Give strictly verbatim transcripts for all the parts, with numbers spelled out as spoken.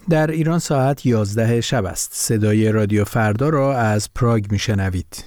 در ایران ساعت یازده شب است. صدای رادیو فردا را از پراگ میشنوید.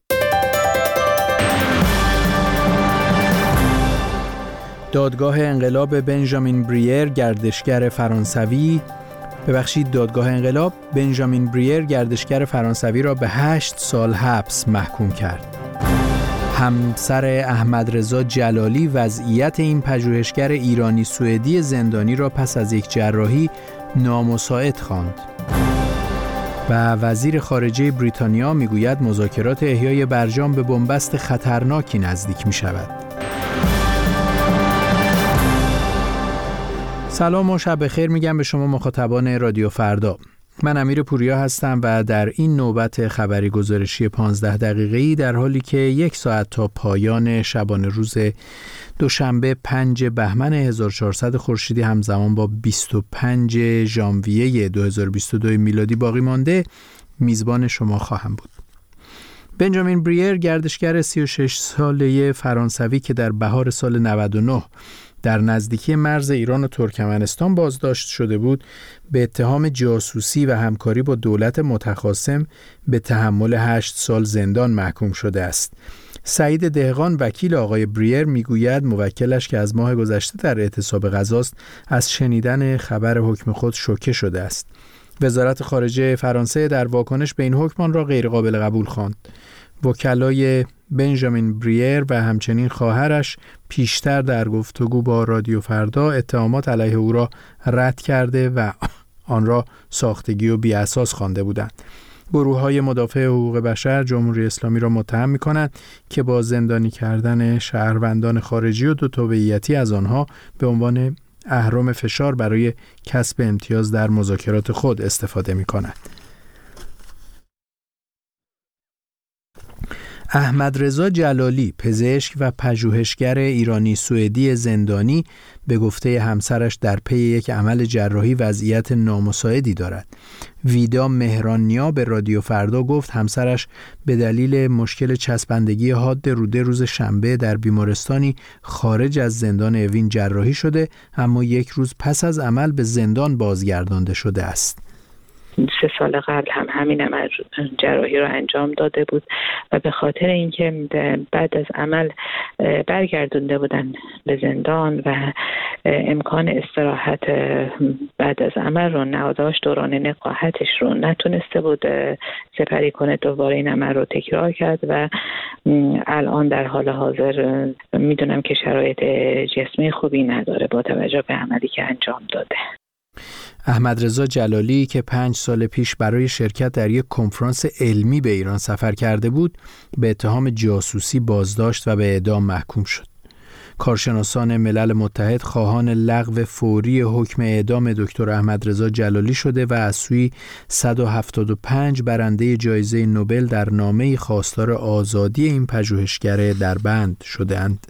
دادگاه انقلاب بنجامین بریر گردشگر فرانسوی ببخشید دادگاه انقلاب بنجامین بریر گردشگر فرانسوی را به هشت سال حبس محکوم کرد. همسر احمد رضا جلالی وضعیت این پژوهشگر ایرانی سوئدی زندانی را پس از یک جراحی نامساعد خواند. و وزیر خارجه بریتانیا میگوید مذاکرات احیای برجام به بنبست خطرناکی نزدیک می شود. سلام و شب بخیر میگم به شما مخاطبان رادیو فردا. من امیر پوریا هستم و در این نوبت خبری گزارشی پانزده دقیقه‌ای در حالی که یک ساعت تا پایان شبانه روز دوشنبه پنج بهمن هزار و چهارصد خورشیدی همزمان با بیست و پنج ژانویه دو هزار و بیست و دو میلادی باقی مانده میزبان شما خواهم بود. بنجامین بریر گردشگر سی و شش ساله فرانسوی که در بهار سال نود و نه در نزدیکی مرز ایران و ترکمنستان بازداشت شده بود، به اتهام جاسوسی و همکاری با دولت متخاصم به تحمل هشت سال زندان محکوم شده است. سعید دهقان وکیل آقای بریر میگوید موکلش که از ماه گذشته در اعتصاب غذاست از شنیدن خبر حکم خود شوکه شده است. وزارت خارجه فرانسه در واکنش به این حکم آن را غیر قابل قبول خواند. وکلای بنجامین بریر و همچنین خواهرش پیشتر در گفتگو با رادیو فردا اتهامات علیه او را رد کرده و آن را ساختگی و بی‌اساس خوانده بودند. گروه‌های مدافع حقوق بشر جمهوری اسلامی را متهم می‌کنند که با زندانی کردن شهروندان خارجی و دو تابعیتی از آنها به عنوان اهرم فشار برای کسب امتیاز در مذاکرات خود استفاده می‌کنند. احمد رضا جلالی پزشک و پژوهشگر ایرانی سوئدی زندانی به گفته همسرش در پی یک عمل جراحی وضعیت نامساعدی دارد. ویدا مهرانیا به رادیو فردا گفت همسرش به دلیل مشکل چسبندگی حاد روده روز شنبه در بیمارستانی خارج از زندان اوین جراحی شده، اما یک روز پس از عمل به زندان بازگردانده شده است. سه سال قبل هم همین عمل جراحی رو انجام داده بود و به خاطر اینکه بعد از عمل برگردونده بودن به زندان و امکان استراحت بعد از عمل رو نداشت، دوران نقاهتش رو نتونسته بود سپری کنه، دوباره این عمل رو تکرار کرد و الان در حال حاضر میدونم که شرایط جسمی خوبی نداره با توجه به عملی که انجام داده. احمد رضا جلالی که پنج سال پیش برای شرکت در یک کنفرانس علمی به ایران سفر کرده بود، به اتهام جاسوسی بازداشت و به اعدام محکوم شد. کارشناسان ملل متحد خواهان لغو فوری حکم اعدام دکتر احمد رضا جلالی شده و از سوی صد و هفتاد و پنج برنده جایزه نوبل در نامه‌ای خواستار آزادی این پژوهشگر دربند شده‌اند.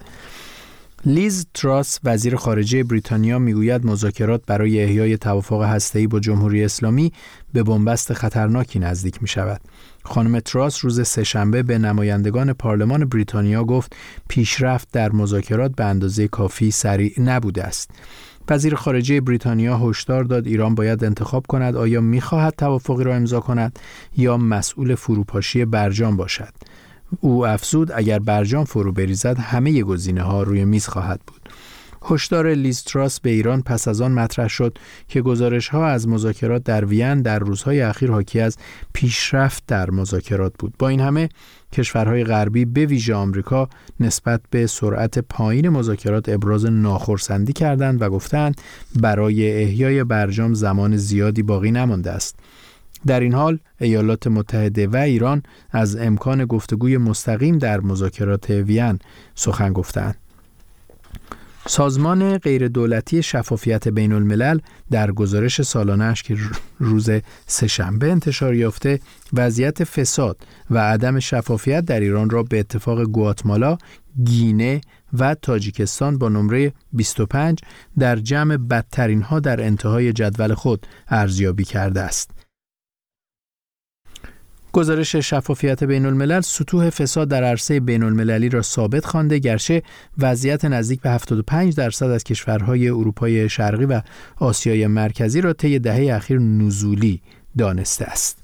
لیز تراس وزیر خارجه بریتانیا میگوید مذاکرات برای احیای توافق هسته‌ای با جمهوری اسلامی به بنبست خطرناکی نزدیک می شود. خانم تراس روز سه‌شنبه به نمایندگان پارلمان بریتانیا گفت پیشرفت در مذاکرات به اندازه کافی سریع نبوده است. وزیر خارجه بریتانیا هشدار داد ایران باید انتخاب کند آیا می‌خواهد توافقی را امضا کند یا مسئول فروپاشی برجام باشد. او افزود اگر برجام فرو بریزد همه گزینه‌ها روی میز خواهد بود. هشدار لیز تراس به ایران پس از آن مطرح شد که گزارش‌ها از مذاکرات در وین در روزهای اخیر حاکی از پیشرفت در مذاکرات بود. با این همه کشورهای غربی به ویژه آمریکا نسبت به سرعت پایین مذاکرات ابراز ناخرسندی کردند و گفتند برای احیای برجام زمان زیادی باقی نمانده است. در این حال ایالات متحده و ایران از امکان گفتگوی مستقیم در مذاکرات وین سخن گفتند. سازمان غیردولتی شفافیت بین الملل در گزارش سالانه‌اش که روز سه‌شنبه انتشار یافته وضعیت فساد و عدم شفافیت در ایران را به اتفاق گواتمالا، گینه و تاجیکستان با نمره بیست و پنج در جمع بدترین ها در انتهای جدول خود ارزیابی کرده است. گزارش شفافیت بین الملل سطوح فساد در عرصه بین المللی را ثابت خوانده، گرچه وضعیت نزدیک به هفتاد و پنج درصد از کشورهای اروپای شرقی و آسیای مرکزی را طی دهه اخیر نزولی دانسته است.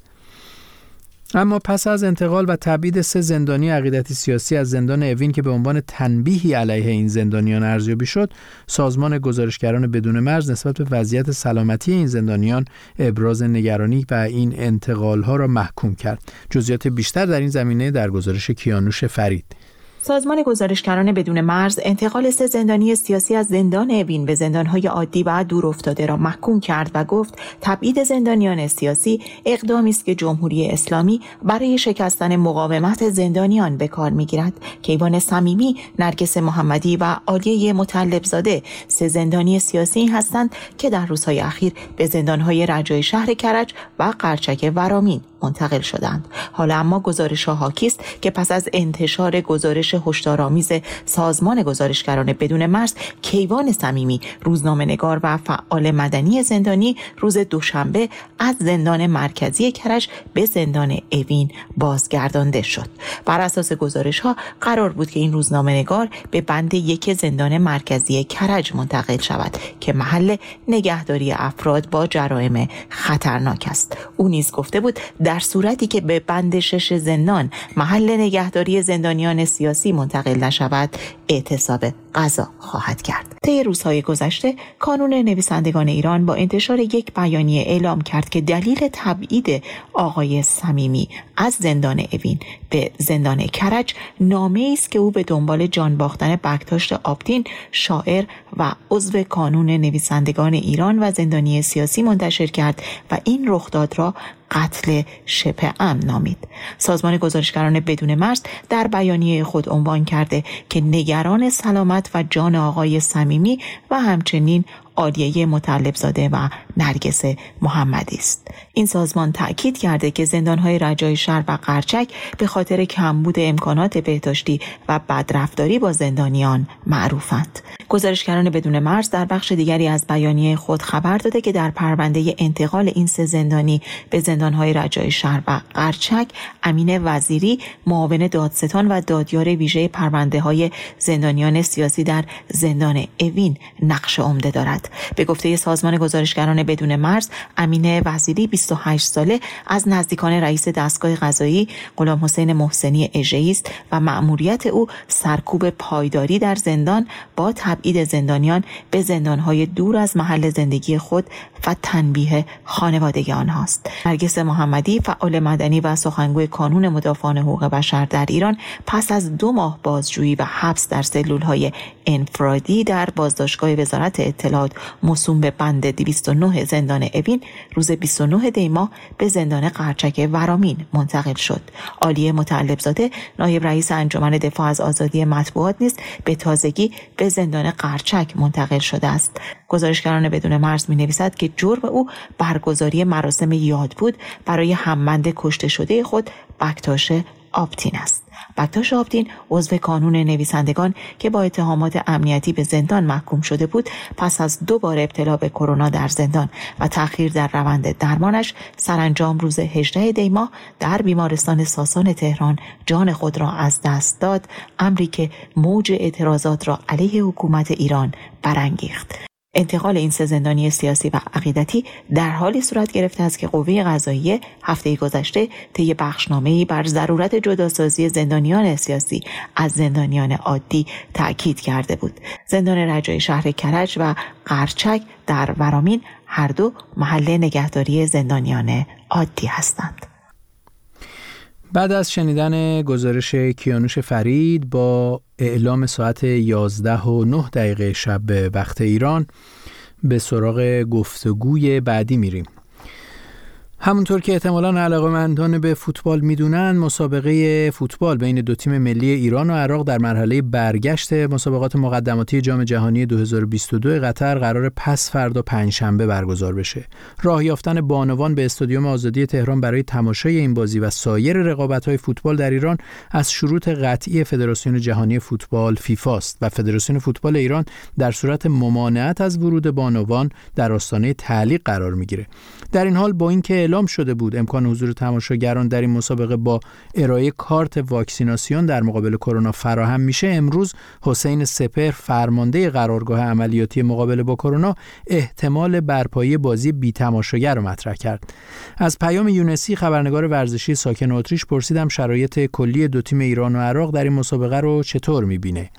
اما پس از انتقال و تبعید سه زندانی عقیدتی سیاسی از زندان اوین که به عنوان تنبیهی علیه این زندانیان ارزیابی شد، سازمان گزارشگران بدون مرز نسبت به وضعیت سلامتی این زندانیان ابراز نگرانی و این انتقال‌ها را محکوم کرد. جزئیات بیشتر در این زمینه در گزارش کیانوش فرید. سازمان گزارشگران بدون مرز انتقال سه زندانی سیاسی از زندان اوین به زندان‌های عادی و دور افتاده را محکوم کرد و گفت تبعید زندانیان سیاسی اقدامی است که جمهوری اسلامی برای شکستن مقاومت زندانیان به کار می‌گیرد. کیوان صمیمی، نرگس محمدی و عالیه مطلبزاده سه زندانی سیاسی هستند که در روزهای اخیر به زندان‌های رجای شهر کرج و قرچک ورامین منتقل شدند. حالا اما گزارش‌ها حاکی است که پس از انتشار گزارش هشدارآمیز سازمان گزارشگران بدون مرز، کیوان صمیمی، روزنامه‌نگار و فعال مدنی زندانی، روز دوشنبه از زندان مرکزی کرج به زندان اوین بازگردانده شد. بر اساس گزارش‌ها قرار بود که این روزنامه‌نگار به بند یک زندان مرکزی کرج منتقل شود که محل نگهداری افراد با جرایم خطرناک است. او نیز گفته بود در صورتی که به بند شش زندان محل نگهداری زندانیان سیاسی منتقل نشود، اعتصاب غذا خواهد کرد. طی روزهای گذشته کانون نویسندگان ایران با انتشار یک بیانیه اعلام کرد که دلیل تبعید آقای صمیمی از زندان اوین به زندان کرج نامه‌ای است که او به دنبال جان باختن بکتاشت آبدین، شاعر و عضو کانون نویسندگان ایران و زندانی سیاسی منتشر کرد و این رخداد را قتل شبه امن نامید. سازمان گزارشگران بدون مرز در بیانیه خود عنوان کرده که نگران سلامت و جان آقای صمیمی و همچنین عالیه مطلبزاده و نرگس محمدی است. این سازمان تأکید کرده که زندان‌های رجای شهر و قرچک به خاطر کمبود امکانات بهداشتی و بدرفتاری با زندانیان معروفند. گزارشگران بدون مرز در بخش دیگری از بیانیه خود خبر داده که در پرونده انتقال این سه زندانی به زندان‌های رجای شهر و قرچک، امین وزیری، معاون دادستان و دادیار ویژه پرونده‌های زندانیان سیاسی در زندان اوین نقش عمده دارد. به گفته سازمان گزارشگران بدون مرز، امین وزیری بیست و هشت ساله از نزدیکان رئیس دستگاه قضایی غلام حسین محسنی اژه‌ای است و مأموریت او سرکوب پایداری در زندان با تبعید زندانیان به زندان‌های دور از محل زندگی خود و تنبیه خانواده آنهاست. نرگس محمدی، فعال مدنی و سخنگوی کانون مدافعان حقوق بشر در ایران، پس از دو ماه بازجویی و حبس در سلول‌های انفرادی در بازداشتگاه وزارت اطلاعات موسوم به بند دویست و نه زندان اوین، روز بیست و نه دی ماه به زندان قرچک ورامین منتقل شد. عالیه مطلبزاده، نایب رئیس انجمن دفاع از آزادی مطبوعات، نیز به تازگی به زندان قرچک منتقل شده است. گزارشگران بدون مرز می‌نویسد که جرم او برگزاری مراسم یادبود برای همبند کشته شده خود بکتاش آبدین است. بکتاش آبدین عضو کانون نویسندگان که با اتهامات امنیتی به زندان محکوم شده بود، پس از دو بار ابتلا به کرونا در زندان و تأخیر در روند درمانش، سرانجام روز هجدهم دی ماه در بیمارستان ساسان تهران جان خود را از دست داد، امری که موج اعتراضات را علیه حکومت ایران برانگیخت. انتقال این سه زندانی سیاسی و عقیدتی در حالی صورت گرفته است که قوه قضاییه هفته گذشته طی بخشنامه‌ای بر ضرورت جداسازی زندانیان سیاسی از زندانیان عادی تأکید کرده بود. زندان رجای شهر کرج و قرچک در ورامین هر دو محل نگهداری زندانیان عادی هستند. بعد از شنیدن گزارش کیانوش فرید با اعلام ساعت یازده و نه دقیقه شب به وقت ایران، به سراغ گفتگوی بعدی میریم. همونطور که احتمالاً علاقه‌مندان به فوتبال میدونن، مسابقه فوتبال بین دو تیم ملی ایران و عراق در مرحله برگشت مسابقات مقدماتی جام جهانی دو هزار و بیست و دو قطر قرار پس فردا پنجشنبه برگزار بشه. راه یافتن بانوان به استادیوم آزادی تهران برای تماشای این بازی و سایر رقابت‌های فوتبال در ایران از شروط قطعی فدراسیون جهانی فوتبال فیفا است و فدراسیون فوتبال ایران در صورت ممانعت از ورود بانوان در آستانه تعلیق قرار میگیره. در این حال با اینکه اعلام شده بود امکان حضور تماشاگران در این مسابقه با ارائه کارت واکسیناسیون در مقابل کرونا فراهم میشه، امروز حسین سپهر فرمانده قرارگاه عملیاتی مقابله با کرونا احتمال برپایی بازی بی تماشاگر رو مطرح کرد. از پیام یونسی خبرنگار ورزشی ساکن اتریش پرسیدم شرایط کلی دو تیم ایران و عراق در این مسابقه رو چطور میبینه.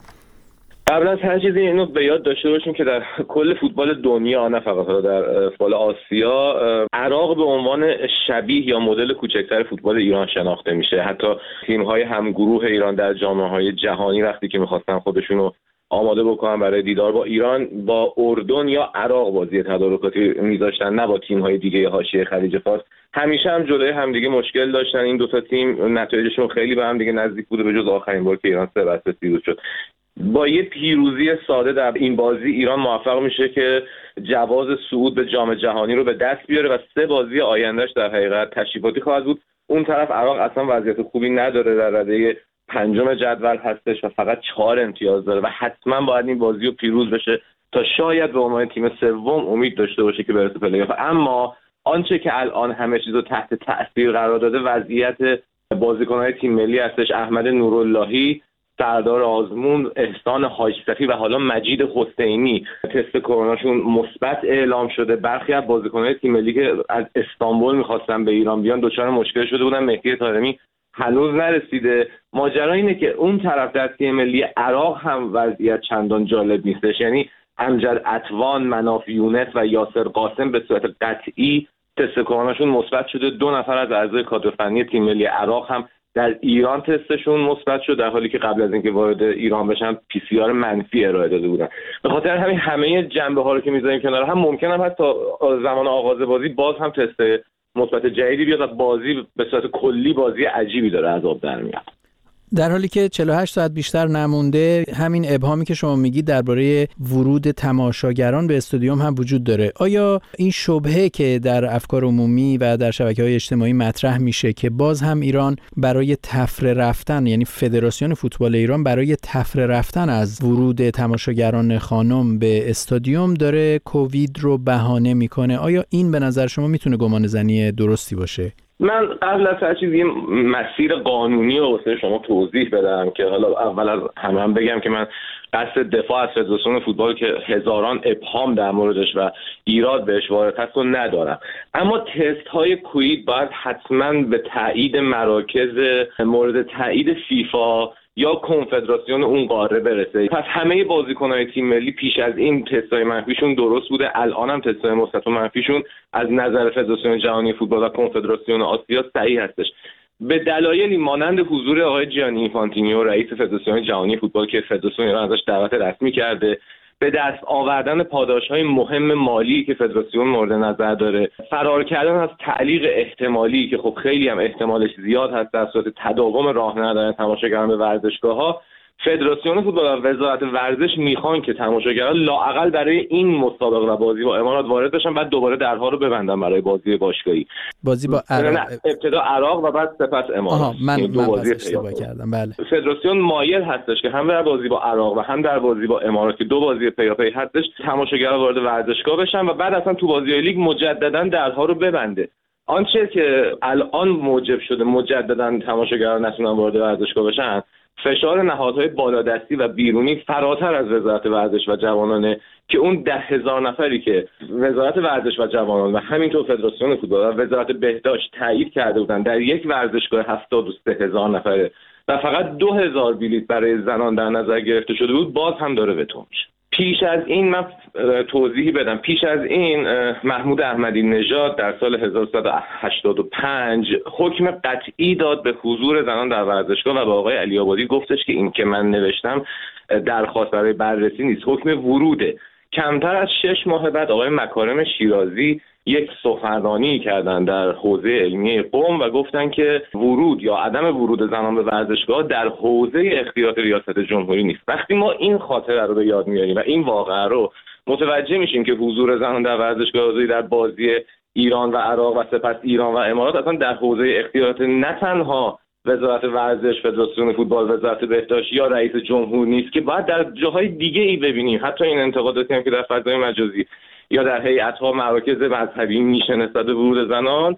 قبل از هر چیزی اینو به یاد داشته باشیم که در کل فوتبال دنیا، نه فقط در فوتبال آسیا، عراق به عنوان شبیه یا مدل کوچکتر فوتبال ایران شناخته میشه. حتی تیم‌های همگروه ایران در جام‌های جهانی وقتی که می‌خواستن خودشونو آماده بکنن برای دیدار با ایران، با اردن یا عراق بازی تدارکاتی می‌ذاشتن، نه با تیم‌های دیگه حاشیه خلیج فارس. همیشه هم جلوی همدیگه مشکل داشتن این دو تا تیم، نتایجشون خیلی به هم دیگه نزدیک بوده، به جز آخرین بار که ایران سه بر صفر پیروز شد. با یه پیروزی ساده در این بازی ایران موفق میشه که جواز صعود به جام جهانی رو به دست بیاره و سه بازی آیندهش در حقیقت تشریفاتی خواهد بود. اون طرف عراق اصلا وضعیت خوبی نداره، در رده پنجم جدول هستش و فقط چهار امتیاز داره و حتما باید این بازی رو پیروز بشه تا شاید به عنوان تیم سوم امید داشته باشه که برسه پلی آف. اما آنچه که الان همه چیز رو تحت تأثیر قرار داده وضعیت بازیکن‌های تیم ملی هستش. احمد نوراللهی، سردار آزمون، احسان حاج صفی و حالا مجید حسینی تست کروناشون مثبت اعلام شده. برخی از بازیکن‌های تیم ملی که از استانبول می‌خواستن به ایران بیان دچار مشکل شده بودن. مهدی طارمی هنوز نرسیده. ماجرا اینه که اون طرف در تیم ملی عراق هم وضعیت چندان جالب نیستش. یعنی امجد عطوان، مناف یونس و یاسر قاسم به صورت قطعی تست کروناشون مثبت شده. دو نفر از اعضای کادر فنی تیم ملی عراق هم در ایران تستشون مثبت شد، در حالی که قبل از اینکه وارد ایران بشن پی سی آر منفی ارائه داده بودن. به خاطر همین همه جنبه ها رو که میذاریم کنار هم، ممکنه هم حتی زمان آغاز بازی باز هم تست مثبت جدیدی بیاد و بازی به صورت کلی بازی عجیبی داره از آب در میاد. در حالی که چهل و هشت ساعت بیشتر نمونده، همین ابهامی که شما میگید درباره ورود تماشاگران به استادیوم هم وجود داره. آیا این شبهه که در افکار عمومی و در شبکه‌های اجتماعی مطرح میشه که باز هم ایران برای تفره رفتن، یعنی فدراسیون فوتبال ایران برای تفره رفتن از ورود تماشاگران خانم به استادیوم داره کووید رو بهانه میکنه، آیا این به نظر شما میتونه گمان زنی درستی باشه؟ من قبل از هر چیز یه مسیر قانونی رو واسه شما توضیح بدم که حالا اول از همه هم بگم که من قصد دفاع از فدراسیون فوتبال که هزاران ابهام در موردش و ایراد بهش وارد هست رو ندارم، اما تست های کووید باید حتما به تایید مراکز مورد تایید فیفا یا کنفدراسیون اون قاره برسه. پس همه بازیکن‌های تیم ملی پیش از این تست‌های منفیشون درست بوده، الان هم تست‌های مثبت و منفیشون از نظر فدراسیون جهانی فوتبال و کنفدراسیون آسیا صحیح هستش. به دلایلی مانند حضور آقای جیانی اینفانتینیو رئیس فدراسیون جهانی فوتبال که فدراسیون ایران ازش دعوت رسمی کرده، به دست آوردن پاداش‌های مهم مالی که فدراسیون مورد نظر داره، فرار کردن از تعلیق احتمالی که خب خیلی هم احتمالش زیاد هست در صورت تداوم راه ندادن تماشاگران به ورزشگاه‌ها، فدراسیون فوتبال و وزارت ورزش میخوان که تماشاگران لااقل برای این مسابقه و بازی با امارات وارد بشن، بعد دوباره درها رو ببندن برای بازی باشگاهی. بازی با عراق، ابتدا عراق و بعد سپس امارات. آها من من بازی اشتباه کردم. بله. فدراسیون مایل هستش که هم در بازی با عراق و هم در بازی با امارات که دو بازی پیاپی هستش تماشاگران وارد ورزشگاه بشن و بعد اصلا تو بازی لیگ مجددا درها رو ببنده. آنچه که الان موجب شده مجددا تماشاگران نتونن وارد ورزشگاه بشن، فشار نهادهای بالادستی و بیرونی فراتر از وزارت ورزش و جوانانه که اون ده هزار نفری که وزارت ورزش و جوانان و همینطور فدراسیون فوتبال و وزارت بهداشت تایید کرده بودن در یک ورزشگاه هفتاد و سه هزار نفره و فقط دو هزار بلیط برای زنان در نظر گرفته شده بود، باز هم داره وتو میشه. پیش از این من توضیحی بدم. پیش از این محمود احمدی نژاد در سال هزار و سیصد و هشتاد و پنج حکم قطعی داد به حضور زنان در ورزشگاه و به آقای علی آبادی گفتش که این که من نوشتم درخواست برای بررسی نیست، حکم وروده. کمتر از شش ماه بعد آقای مکارم شیرازی یک سخنرانی کردن در حوزه علمی قم و گفتن که ورود یا عدم ورود زنان به ورزشگاه در حوزه اختیارات ریاست جمهوری نیست. وقتی ما این خاطره رو به یاد میاریم و این واقعه رو متوجه میشیم که حضور زنان در ورزشگاه در بازی ایران و عراق و سپس ایران و امارات اصلا در حوزه اختیارات نه تنها وزارت ورزش، فدراسیون فوتبال، وزارت بهداشت یا رئیس جمهور نیست که باید در جاهای دیگه ای ببینیم. حتی این انتقاداتی هم که در فضای مجازی یا در هیئت‌ها مراکز مذهبی میشه نسبت به ورود زنان،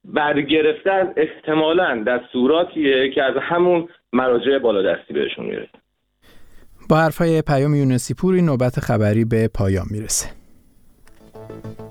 برگرفتن احتمالاً دستوراتیه که از همون مراجع بالادستی بهشون میرسه. با حرفای پیام یونسی پور این نوبت خبری به پایان میرسه.